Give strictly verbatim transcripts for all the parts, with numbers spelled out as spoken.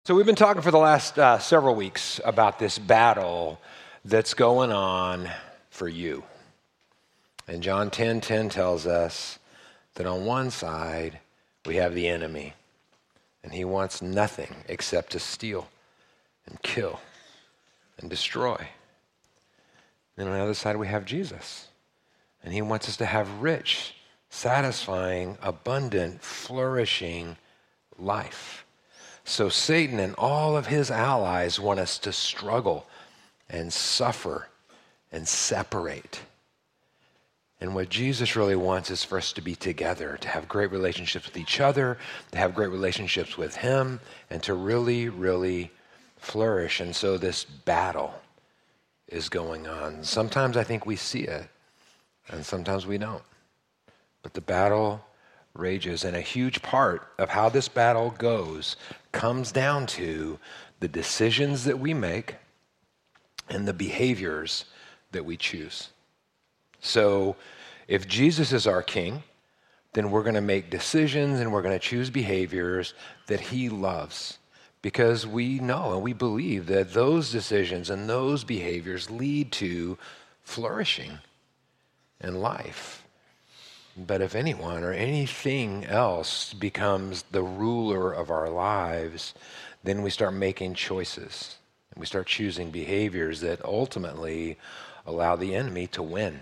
So we've been talking for the last uh, several weeks about this battle that's going on for you. And John ten ten tells us that on one side we have the enemy, and he wants nothing except to steal and kill and destroy. And on the other side we have Jesus, and he wants us to have rich, satisfying, abundant, flourishing life. So Satan and all of his allies want us to struggle and suffer and separate. And what Jesus really wants is for us to be together, to have great relationships with each other, to have great relationships with him, and to really, really flourish. And so this battle is going on. Sometimes I think we see it, and sometimes we don't. But the battle rages, and a huge part of how this battle goes comes down to the decisions that we make and the behaviors that we choose. So if Jesus is our king, then we're going to make decisions and we're going to choose behaviors that he loves, because we know and we believe that those decisions and those behaviors lead to flourishing in life. But if anyone or anything else becomes the ruler of our lives, then we start making choices. And we start choosing behaviors that ultimately allow the enemy to win,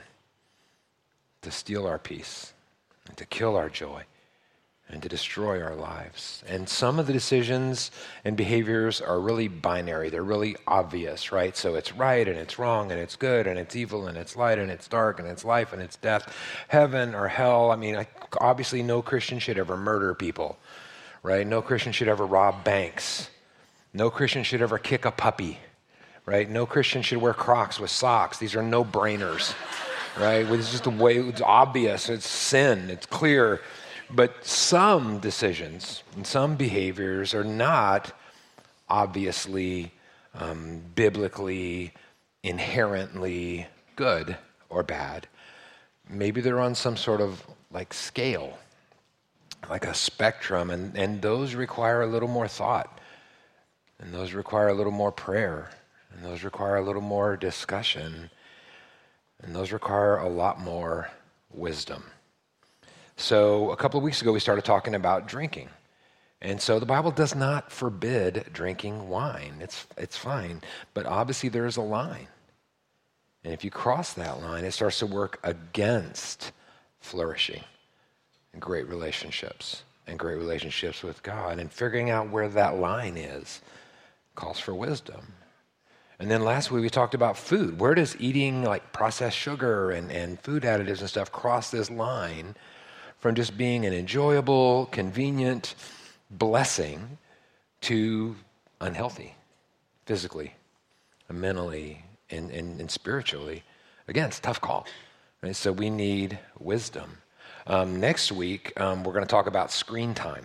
to steal our peace, and to kill our joy, and to destroy our lives. And some of the decisions and behaviors are really binary. They're really obvious, right? So it's right and it's wrong and it's good and it's evil and it's light and it's dark and it's life and it's death, heaven or hell. I mean, I, obviously no Christian should ever murder people, right? No Christian should ever rob banks. No Christian should ever kick a puppy, right? No Christian should wear Crocs with socks. These are no-brainers, right? It's just the way, it's obvious, it's sin, it's clear. But some decisions and some behaviors are not obviously, um, biblically, inherently good or bad. Maybe they're on some sort of like scale, like a spectrum, and, and those require a little more thought, and those require a little more prayer, and those require a little more discussion, and those require a lot more wisdom. So a couple of weeks ago, we started talking about drinking. And so the Bible does not forbid drinking wine. It's, it's fine. But obviously there is a line. And if you cross that line, it starts to work against flourishing and great relationships and great relationships with God. And figuring out where that line is calls for wisdom. And then last week we talked about food. Where does eating like processed sugar and, and food additives and stuff cross this line from just being an enjoyable, convenient blessing to unhealthy, physically, and mentally, and, and, and spiritually? Again, it's a tough call, right? So we need wisdom. Um, next week, um, we're going to talk about screen time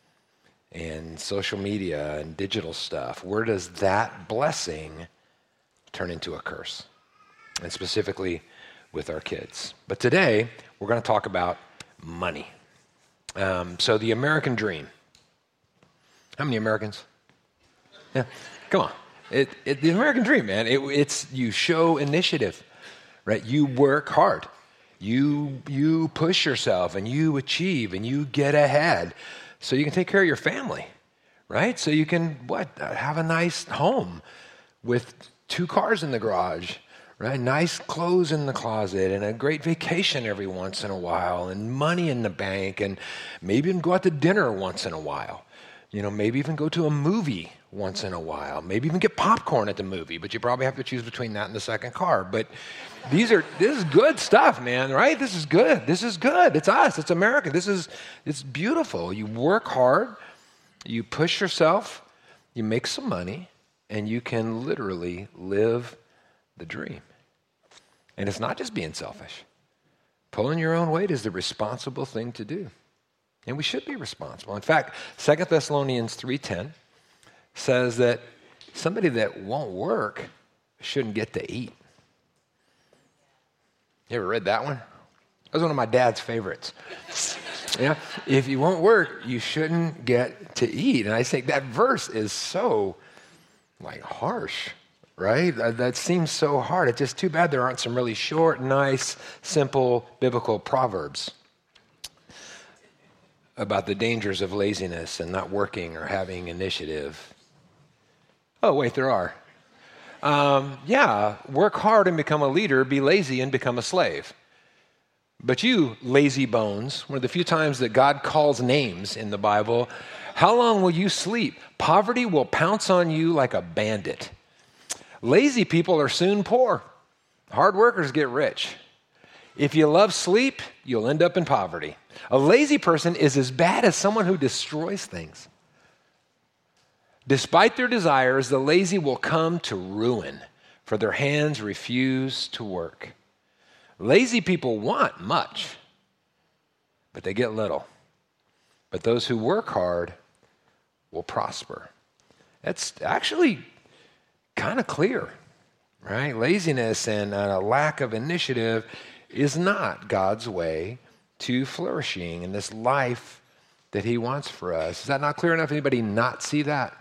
and social media and digital stuff. Where does that blessing turn into a curse? And specifically with our kids. But today, we're going to talk about money. Um, so the American dream. How many Americans? Yeah, come on. It, it, the American dream, man. It, it's you show initiative, right? You work hard. You you push yourself, and you achieve, and you get ahead, so you can take care of your family, right? So you can what have a nice home with two cars in the garage. Right? Nice clothes in the closet and a great vacation every once in a while and money in the bank, and maybe even go out to dinner once in a while. You know, maybe even go to a movie once in a while. Maybe even get popcorn at the movie, but you probably have to choose between that and the second car. But these are this is good stuff, man, right? This is good. This is good. It's us. It's America. This is it's beautiful. You work hard, you push yourself, you make some money, and you can literally live the dream. And it's not just being selfish. Pulling your own weight is the responsible thing to do. And we should be responsible. In fact, Second Thessalonians three ten says that somebody that won't work shouldn't get to eat. You ever read that one? That was one of my dad's favorites. Yeah, if you won't work, you shouldn't get to eat. And I think that verse is so like harsh, right? That, that seems so hard. It's just too bad there aren't some really short, nice, simple biblical proverbs about the dangers of laziness and not working or having initiative. Oh, wait, there are. Um, yeah, work hard and become a leader, be lazy and become a slave. But you, lazy bones, one of the few times that God calls names in the Bible, how long will you sleep? Poverty will pounce on you like a bandit. Lazy people are soon poor. Hard workers get rich. If you love sleep, you'll end up in poverty. A lazy person is as bad as someone who destroys things. Despite their desires, the lazy will come to ruin, for their hands refuse to work. Lazy people want much, but they get little. But those who work hard will prosper. That's actually kind of clear, right? Laziness and a lack of initiative is not God's way to flourishing in this life that he wants for us. Is that not clear enough? Anybody not see that?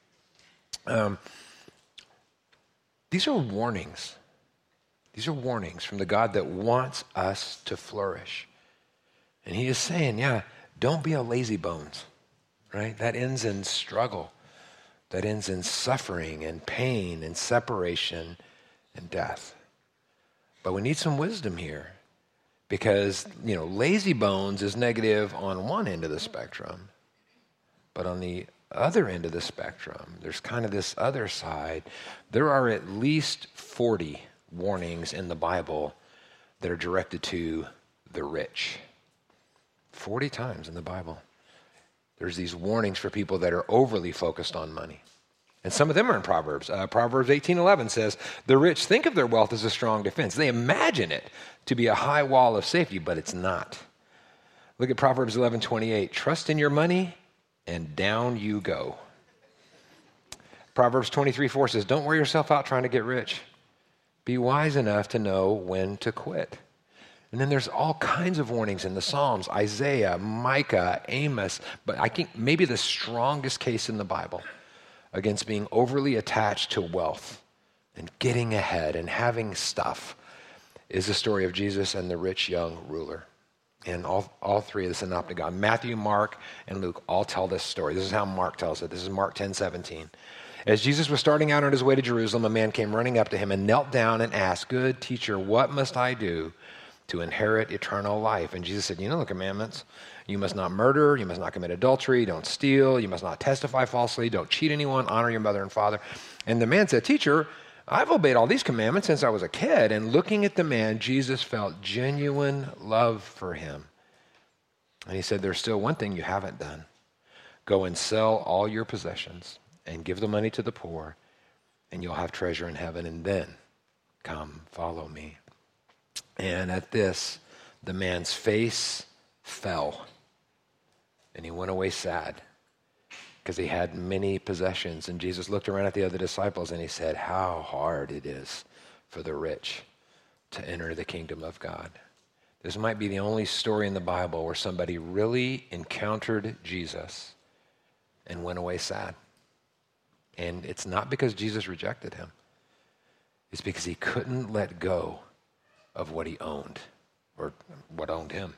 Um, these are warnings. These are warnings from the God that wants us to flourish. And he is saying, yeah, don't be a lazy bones, right? That ends in struggle. That ends in suffering and pain and separation and death. But we need some wisdom here because, you know, lazy bones is negative on one end of the spectrum. But on the other end of the spectrum, there's kind of this other side. There are at least forty warnings in the Bible that are directed to the rich. forty times in the Bible. There's these warnings for people that are overly focused on money. And some of them are in Proverbs. Uh, Proverbs eighteen eleven says, the rich think of their wealth as a strong defense. They imagine it to be a high wall of safety, but it's not. Look at Proverbs eleven twenty-eight. Trust in your money and down you go. Proverbs twenty-three four says, don't wear yourself out trying to get rich. Be wise enough to know when to quit. And then there's all kinds of warnings in the Psalms, Isaiah, Micah, Amos, but I think maybe the strongest case in the Bible against being overly attached to wealth and getting ahead and having stuff is the story of Jesus and the rich young ruler. And all, all three of the synoptic gospels, Matthew, Mark, and Luke, all tell this story. This is how Mark tells it. This is Mark ten seventeen. As Jesus was starting out on his way to Jerusalem, a man came running up to him and knelt down and asked, good teacher, what must I do to inherit eternal life? And Jesus said, you know the commandments. You must not murder, you must not commit adultery, don't steal, you must not testify falsely, don't cheat anyone, honor your mother and father. And the man said, teacher, I've obeyed all these commandments since I was a kid. And looking at the man, Jesus felt genuine love for him. And he said, there's still one thing you haven't done. Go and sell all your possessions and give the money to the poor, and you'll have treasure in heaven, and then come, follow me. And at this, the man's face fell, and he went away sad because he had many possessions. And Jesus looked around at the other disciples, and he said, how hard it is for the rich to enter the kingdom of God. This might be the only story in the Bible where somebody really encountered Jesus and went away sad. And it's not because Jesus rejected him. It's because he couldn't let go of what he owned or what owned him.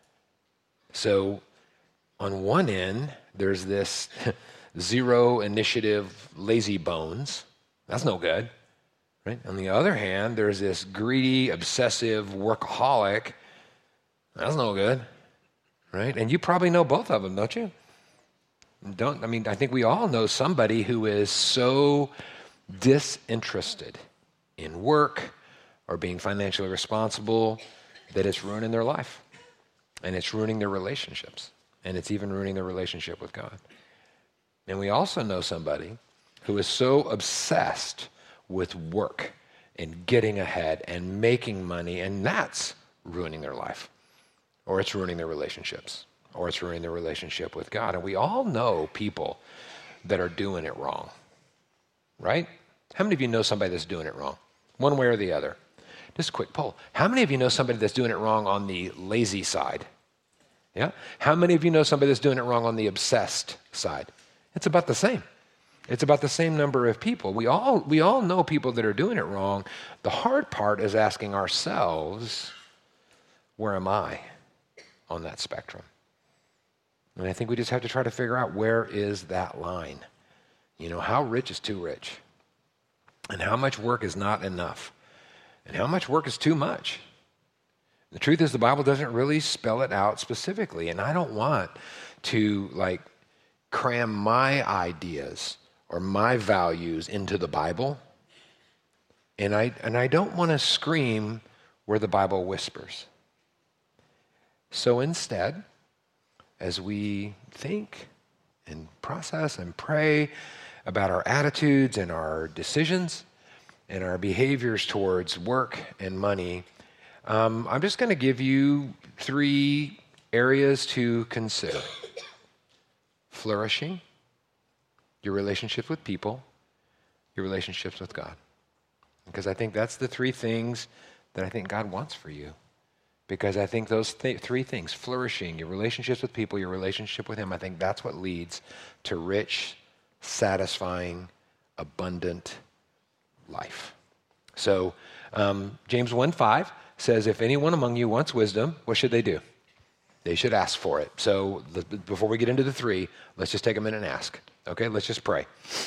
So on one end, there's this zero initiative, lazy bones. That's no good, right? On the other hand, there's this greedy, obsessive workaholic. That's no good, right? And you probably know both of them, don't you? Don't, I mean, I think we all know somebody who is so disinterested in work or being financially responsible that it's ruining their life. And it's ruining their relationships. And it's even ruining their relationship with God. And we also know somebody who is so obsessed with work and getting ahead and making money, and that's ruining their life. Or it's ruining their relationships. Or it's ruining their relationship with God. And we all know people that are doing it wrong, right? How many of you know somebody that's doing it wrong, one way or the other? Just a quick poll. How many of you know somebody that's doing it wrong on the lazy side? Yeah? How many of you know somebody that's doing it wrong on the obsessed side? It's about the same. It's about the same number of people. We all, we all know people that are doing it wrong. The hard part is asking ourselves, where am I on that spectrum? And I think we just have to try to figure out, where is that line? You know, how rich is too rich? And how much work is not enough? And how much work is too much? The truth is, the Bible doesn't really spell it out specifically. And I don't want to like cram my ideas or my values into the Bible. And I, and I don't want to scream where the Bible whispers. So instead, as we think and process and pray about our attitudes and our decisions and our behaviors towards work and money, um, I'm just going to give you three areas to consider. Flourishing, your relationships with people, your relationships with God. Because I think that's the three things that I think God wants for you. Because I think those th- three things, flourishing, your relationships with people, your relationship with Him, I think that's what leads to rich, satisfying, abundant life. So um, James one five says, if anyone among you wants wisdom, what should they do? They should ask for it. So the, before we get into the three, let's just take a minute and ask. Okay, let's just pray.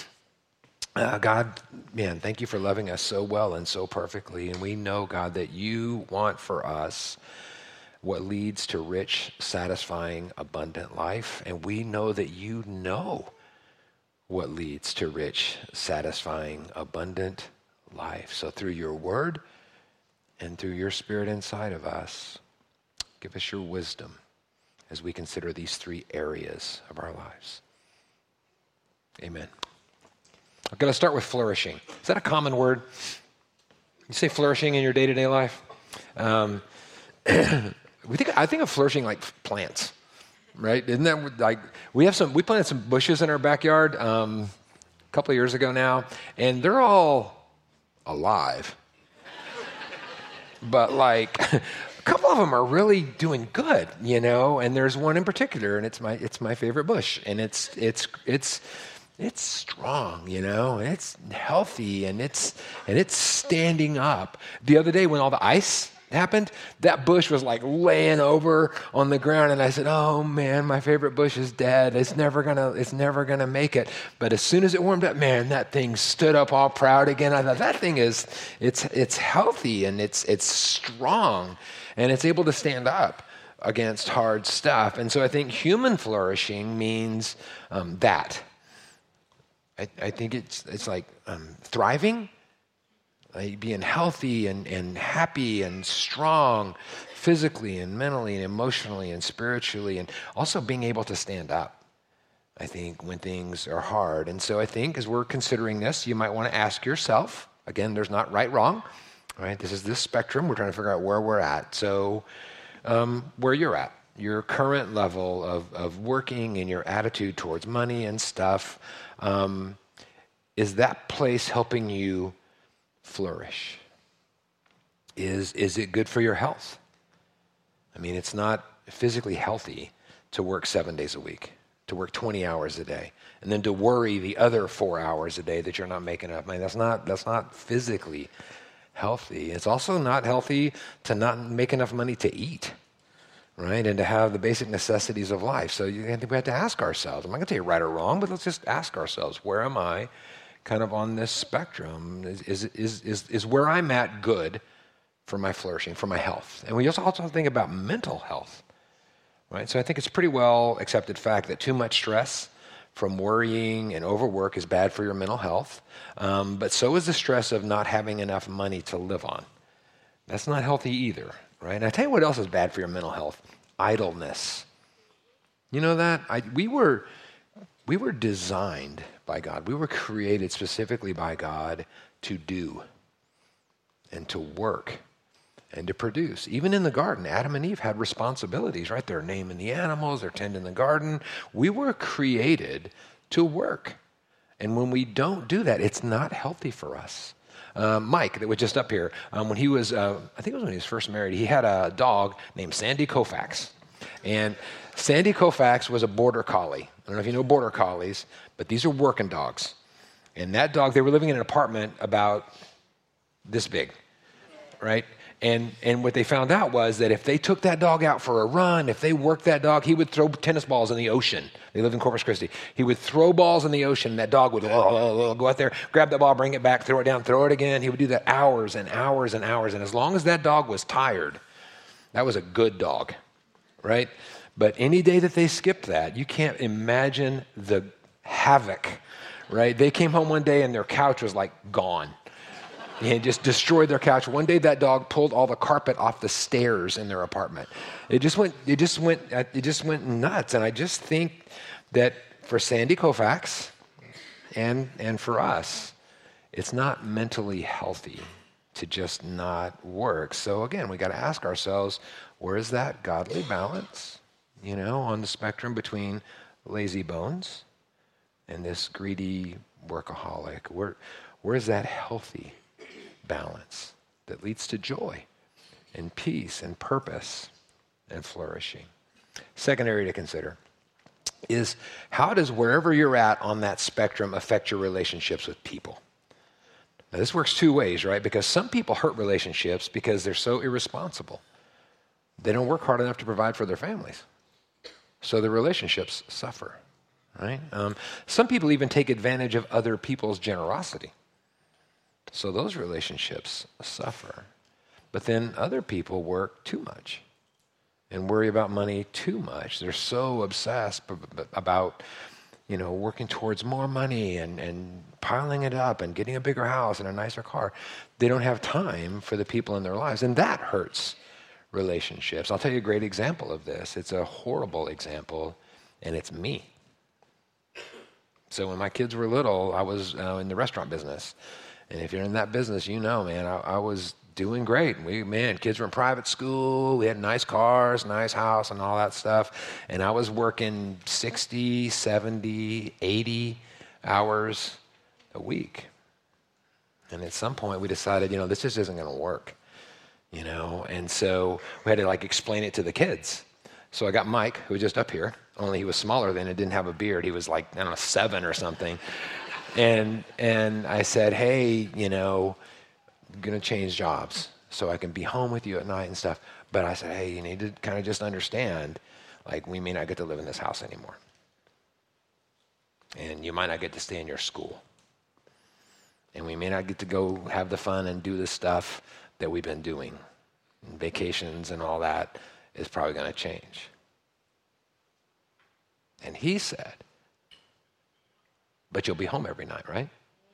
Uh, God, man, thank you for loving us so well and so perfectly. And we know, God, that you want for us what leads to rich, satisfying, abundant life. And we know that you know what leads to rich, satisfying, abundant life. So through your word and through your Spirit inside of us, give us your wisdom as we consider these three areas of our lives. Amen. Okay, let's start with flourishing. Is that a common word? You say flourishing in your day-to-day life? Um, we think I think of flourishing like plants, right? Isn't that like we have some? We planted some bushes in our backyard um, a couple of years ago now, and they're all alive. But like a couple of them are really doing good, you know. And there's one in particular, and it's my it's my favorite bush, and it's it's it's. It's strong, you know, and it's healthy, and it's and it's standing up. The other day when all the ice happened, that bush was like laying over on the ground, and I said, "Oh man, my favorite bush is dead. It's never gonna, it's never gonna make it." But as soon as it warmed up, man, that thing stood up all proud again. I thought that thing is, it's it's healthy and it's it's strong, and it's able to stand up against hard stuff. And so I think human flourishing means um, that. I, I think it's it's like um, thriving, like being healthy and, and happy and strong physically and mentally and emotionally and spiritually, and also being able to stand up, I think, when things are hard. And so I think as we're considering this, you might want to ask yourself, again, there's not right, wrong, right? This is this spectrum. We're trying to figure out where we're at. So um, where you're at, your current level of, of working and your attitude towards money and stuff, Um, is that place helping you flourish? Is, is it good for your health? I mean, it's not physically healthy to work seven days a week, to work twenty hours a day, and then to worry the other four hours a day that you're not making enough money. That's not, that's not physically healthy. It's also not healthy to not make enough money to eat. Right, and to have the basic necessities of life. So you, I think we have to ask ourselves, I'm not going to tell you right or wrong, but let's just ask ourselves, where am I kind of on this spectrum? Is, is, is, is, is where I'm at good for my flourishing, for my health? And we also also think about mental health, right? So I think it's a pretty well accepted fact that too much stress from worrying and overwork is bad for your mental health, um, but so is the stress of not having enough money to live on. That's not healthy either. Right? And I tell you what else is bad for your mental health: idleness. You know that? I, we were we were designed by God. We were created specifically by God to do and to work and to produce. Even in the garden, Adam and Eve had responsibilities, right? They're naming the animals, they're tending the garden. We were created to work. And when we don't do that, it's not healthy for us. Uh, Mike, that was just up here, um, when he was, uh, I think it was when he was first married, he had a dog named Sandy Koufax. And Sandy Koufax was a border collie. I don't know if you know border collies, but these are working dogs. And that dog, they were living in an apartment about this big, right? And and what they found out was that if they took that dog out for a run, if they worked that dog, he would throw tennis balls in the ocean. They lived in Corpus Christi. He would throw balls in the ocean, and that dog would go out there, grab the ball, bring it back, throw it down, throw it again. He would do that hours and hours and hours. And as long as that dog was tired, that was a good dog, right? But any day that they skipped that, you can't imagine the havoc, right? They came home one day and their couch was like gone. And just destroyed their couch. One day that dog pulled all the carpet off the stairs in their apartment. It just went, it just went, it just went nuts. And I just think that for Sandy Koufax and, and for us, it's not mentally healthy to just not work. So again, we got to ask ourselves, where is that godly balance, you know, on the spectrum between lazy bones and this greedy workaholic? Where, where is that healthy balance that leads to joy and peace and purpose and flourishing? Second area to consider is, how does wherever you're at on that spectrum affect your relationships with people? Now, this works two ways, right? Because some people hurt relationships because they're so irresponsible. They don't work hard enough to provide for their families. So the relationships suffer, right? Um, some people even take advantage of other people's generosity. So those relationships suffer. But then other people work too much and worry about money too much. They're so obsessed b- b- about, you know, working towards more money and, and piling it up and getting a bigger house and a nicer car. They don't have time for the people in their lives, and that hurts relationships. I'll tell you a great example of this. It's a horrible example, and it's me. So when my kids were little, I was uh, in the restaurant business. And if you're in that business, you know, man, I, I was doing great. We, man, kids were in private school. We had nice cars, nice house, and all that stuff. And I was working sixty, seventy, eighty hours a week. And at some point, we decided, you know, this just isn't going to work, you know. And so we had to, like, explain it to the kids. So I got Mike, who was just up here, only he was smaller then and didn't have a beard. He was like, I don't know, seven or something. And and I said, hey, you know, I'm going to change jobs so I can be home with you at night and stuff. But I said, hey, you need to kind of just understand, like, we may not get to live in this house anymore. And you might not get to stay in your school. And we may not get to go have the fun and do the stuff that we've been doing. And vacations and all that is probably going to change. And he said, but you'll be home every night, right?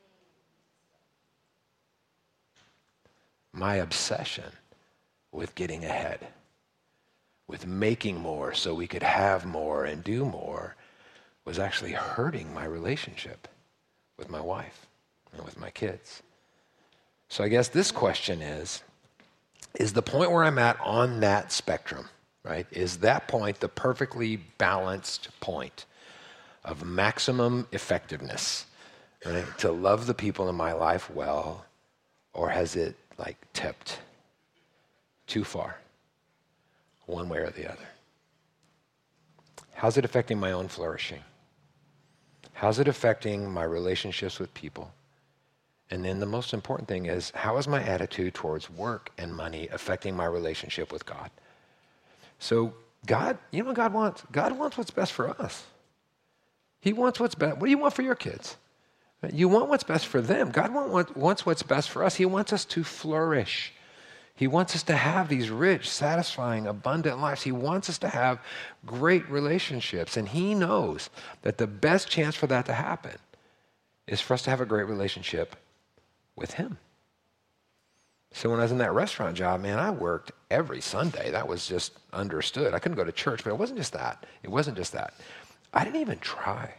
My obsession with getting ahead, with making more so we could have more and do more, was actually hurting my relationship with my wife and with my kids. So I guess this question is, is the point where I'm at on that spectrum, right? Is that point the perfectly balanced point of maximum effectiveness, right? To love the people in my life well, or has it like tipped too far, one way or the other? How's it affecting my own flourishing? How's it affecting my relationships with people? And then the most important thing is, how is my attitude towards work and money affecting my relationship with God? So God, you know what God wants? God wants what's best for us. He wants what's best. What do you want for your kids? You want what's best for them. God want, wants what's best for us. He wants us to flourish. He wants us to have these rich, satisfying, abundant lives. He wants us to have great relationships. And he knows that the best chance for that to happen is for us to have a great relationship with him. So when I was in that restaurant job, man, I worked every Sunday. That was just understood. I couldn't go to church, but it wasn't just that. It wasn't just that. I didn't even try.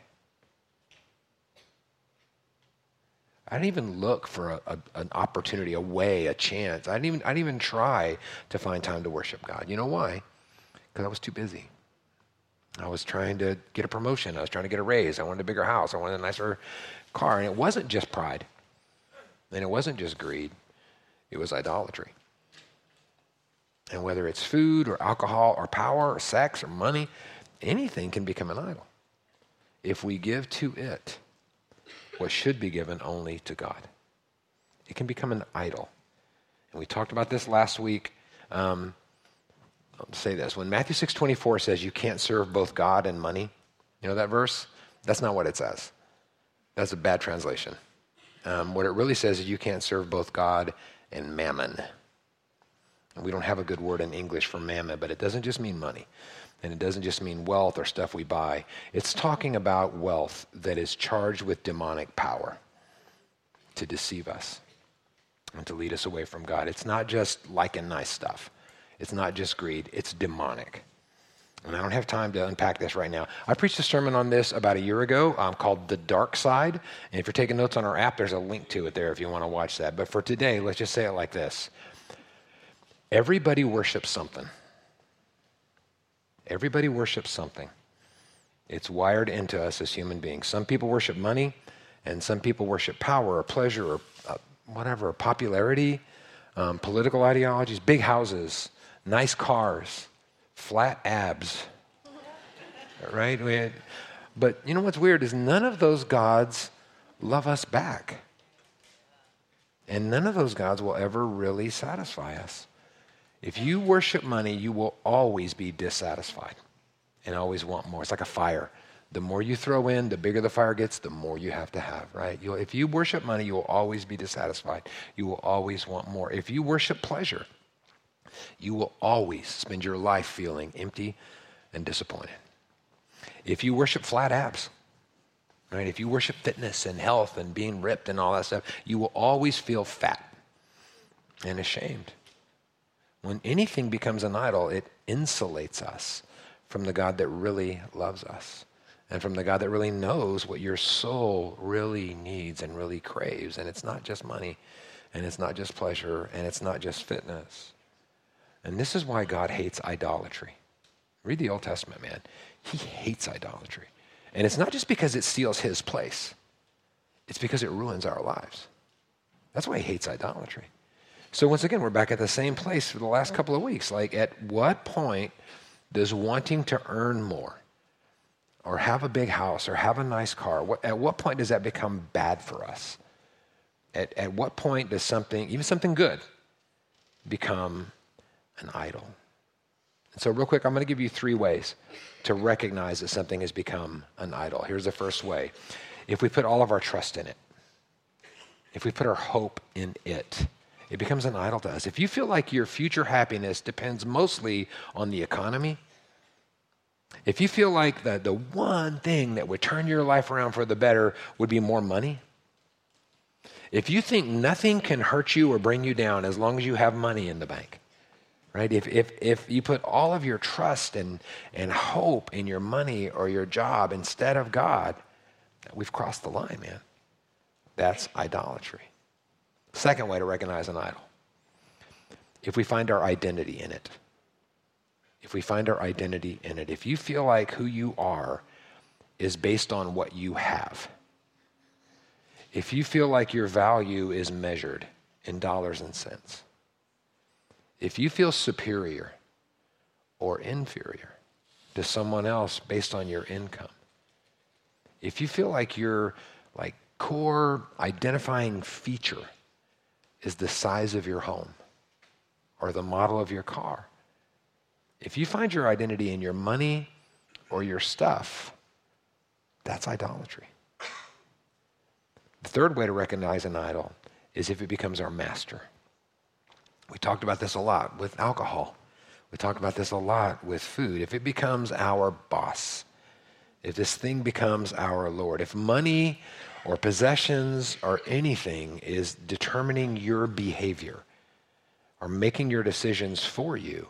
I didn't even look for a, a, an opportunity, a way, a chance. I didn't even I didn't even try to find time to worship God. You know why? Because I was too busy. I was trying to get a promotion. I was trying to get a raise. I wanted a bigger house. I wanted a nicer car. And it wasn't just pride. And it wasn't just greed. It was idolatry. And whether it's food or alcohol or power or sex or money, anything can become an idol if we give to it what should be given only to God. It can become an idol. And we talked about this last week. Um, I'll say this. When Matthew six twenty-four says you can't serve both God and money, you know that verse? That's not what it says. That's a bad translation. Um, what it really says is you can't serve both God and mammon. And we don't have a good word in English for mammon, but it doesn't just mean money. And it doesn't just mean wealth or stuff we buy. It's talking about wealth that is charged with demonic power to deceive us and to lead us away from God. It's not just liking nice stuff. It's not just greed. It's demonic. And I don't have time to unpack this right now. I preached a sermon on this about a year ago um, called The Dark Side. And if you're taking notes on our app, there's a link to it there if you want to watch that. But for today, let's just say it like this. Everybody worships something. Everybody worships something. It's wired into us as human beings. Some people worship money, and some people worship power or pleasure or uh, whatever, popularity, um, political ideologies, big houses, nice cars, flat abs, right? We had, but you know what's weird is none of those gods love us back. And none of those gods will ever really satisfy us. If you worship money, you will always be dissatisfied and always want more. It's like a fire. The more you throw in, the bigger the fire gets, the more you have to have, right? You'll, if you worship money, you will always be dissatisfied. You will always want more. If you worship pleasure, you will always spend your life feeling empty and disappointed. If you worship flat abs, right? If you worship fitness and health and being ripped and all that stuff, you will always feel fat and ashamed. When anything becomes an idol, it insulates us from the God that really loves us and from the God that really knows what your soul really needs and really craves. And it's not just money, and it's not just pleasure, and it's not just fitness. And this is why God hates idolatry. Read the Old Testament, man. He hates idolatry. And it's not just because it steals his place. It's because it ruins our lives. That's why he hates idolatry. So once again, we're back at the same place for the last couple of weeks. Like, at what point does wanting to earn more or have a big house or have a nice car, what, at what point does that become bad for us? At, at what point does something, even something good, become an idol? And so real quick, I'm going to give you three ways to recognize that something has become an idol. Here's the first way. If we put all of our trust in it, if we put our hope in it, it becomes an idol to us. If you feel like your future happiness depends mostly on the economy, if you feel like the, the one thing that would turn your life around for the better would be more money, if you think nothing can hurt you or bring you down as long as you have money in the bank, right? If if if you put all of your trust and, and hope in your money or your job instead of God, we've crossed the line, man. That's idolatry. Second way to recognize an idol. If we find our identity in it. If we find our identity in it. If you feel like who you are is based on what you have. If you feel like your value is measured in dollars and cents. If you feel superior or inferior to someone else based on your income. If you feel like your like core identifying feature is the size of your home or the model of your car. If you find your identity in your money or your stuff, that's idolatry. The third way to recognize an idol is if it becomes our master. We talked about this a lot with alcohol. We talked about this a lot with food. If it becomes our boss, if this thing becomes our Lord, if money or possessions or anything is determining your behavior or making your decisions for you,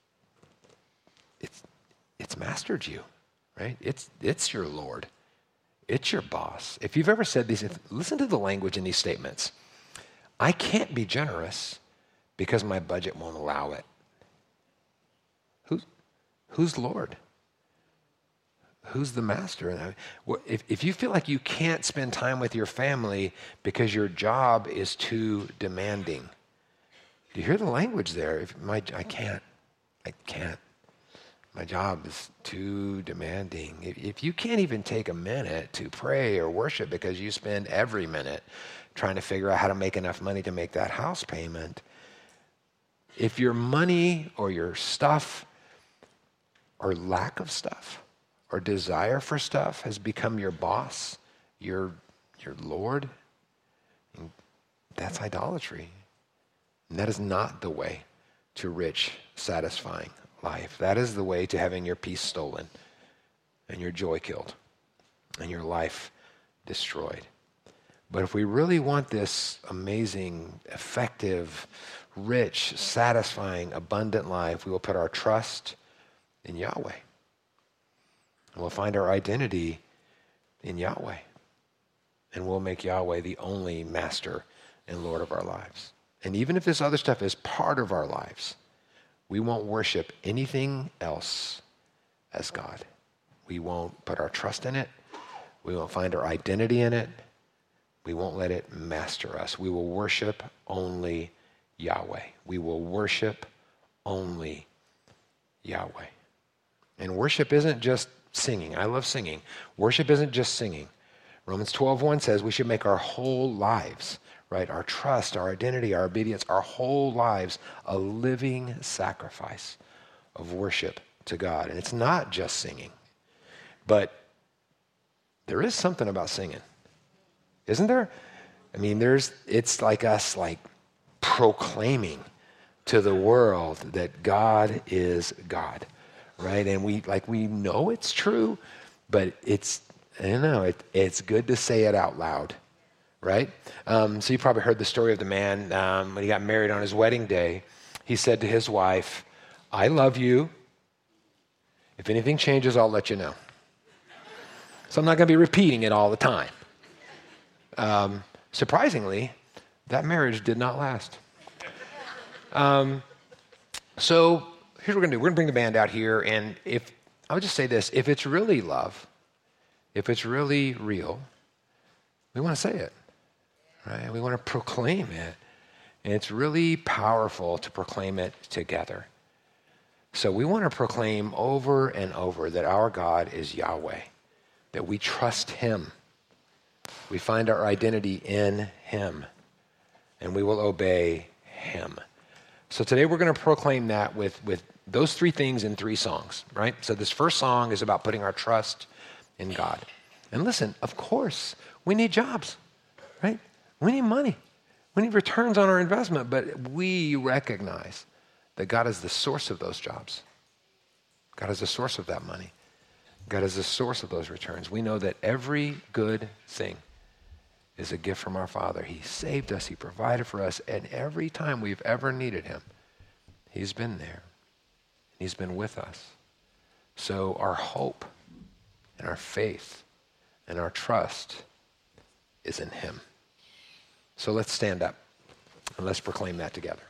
it's it's mastered you, right? It's it's your Lord. It's your boss. If you've ever said these, if, listen to the language in these statements. I can't be generous because my budget won't allow it. Who's who's Lord? Who's the master? If, if you feel like you can't spend time with your family because your job is too demanding, do you hear the language there? If my, I can't, I can't. My job is too demanding. If, if you can't even take a minute to pray or worship because you spend every minute trying to figure out how to make enough money to make that house payment, if your money or your stuff or lack of stuff or desire for stuff has become your boss, your, your Lord, that's idolatry. And that is not the way to rich, satisfying life. That is the way to having your peace stolen and your joy killed and your life destroyed. But if we really want this amazing, effective, rich, satisfying, abundant life, we will put our trust in Yahweh. And we'll find our identity in Yahweh. And we'll make Yahweh the only master and Lord of our lives. And even if this other stuff is part of our lives, we won't worship anything else as God. We won't put our trust in it. We won't find our identity in it. We won't let it master us. We will worship only Yahweh. We will worship only Yahweh. And worship isn't just singing. I love singing. Worship isn't just singing. Romans twelve one says we should make our whole lives, right? Our trust, our identity, our obedience, our whole lives a living sacrifice of worship to God. And it's not just singing, but there is something about singing, isn't there? I mean, there's, it's like us like proclaiming to the world that God is God, right? And we like, we know it's true, but it's, I don't know, it, it's good to say it out loud. Right? Um, so you probably heard the story of the man um, when he got married on his wedding day. He said to his wife, I love you. If anything changes, I'll let you know. So I'm not going to be repeating it all the time. Um, surprisingly, that marriage did not last. Um, so here's what we're going to do. We're going to bring the band out here. And if I would just say this, if it's really love, if it's really real, we want to say it. Right? We want to proclaim it. And it's really powerful to proclaim it together. So we want to proclaim over and over that our God is Yahweh, that we trust him. We find our identity in him, and we will obey him. So today we're going to proclaim that with, with those three things in three songs, right? So this first song is about putting our trust in God. And listen, of course, we need jobs, right? We need money. We need returns on our investment, but we recognize that God is the source of those jobs. God is the source of that money. God is the source of those returns. We know that every good thing is a gift from our Father. He saved us. He provided for us. And every time we've ever needed him, he's been there. He's been with us. So our hope and our faith and our trust is in him. So let's stand up and let's proclaim that together.